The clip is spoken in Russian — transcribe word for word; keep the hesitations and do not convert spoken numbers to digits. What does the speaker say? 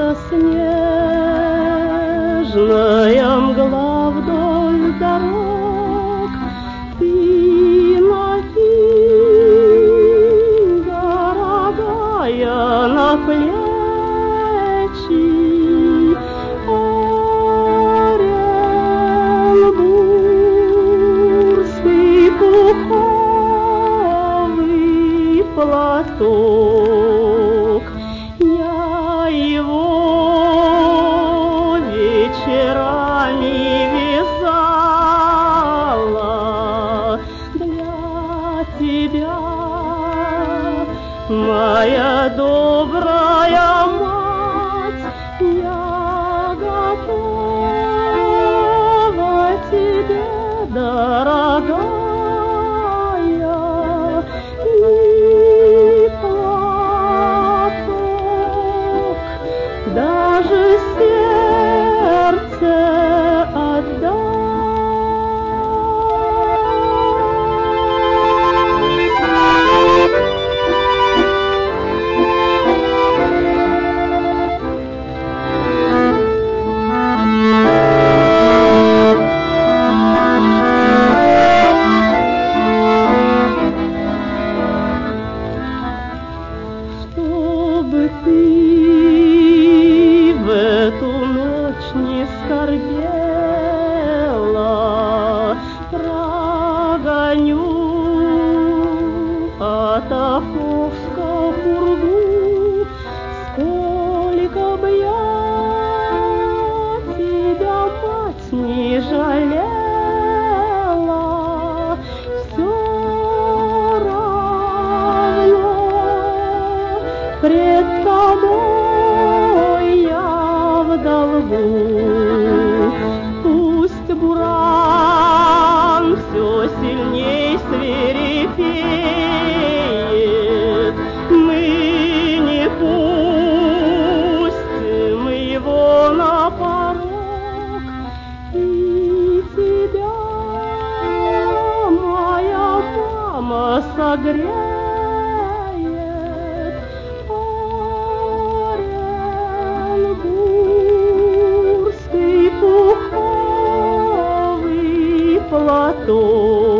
снежная мгла вдоль дорог, ты накинь, дорогая, на плечи оренбургский пуховый платок. Я его вечерами вязала для тебя, моя добрая мать. Я готова тебе, дорогая, и платок, даже сердце отдам. Чтобы ты в эту ночь не скорбела, прогоню от Оховска пургу. Сколько бы я тебя, мать, не жалела, все равно пред тобой я в долгу. Пусть буран все сильней свирепеет, мы не пустим его на порог. И тебя, моя мама, согреет оренбургский пуховый платок.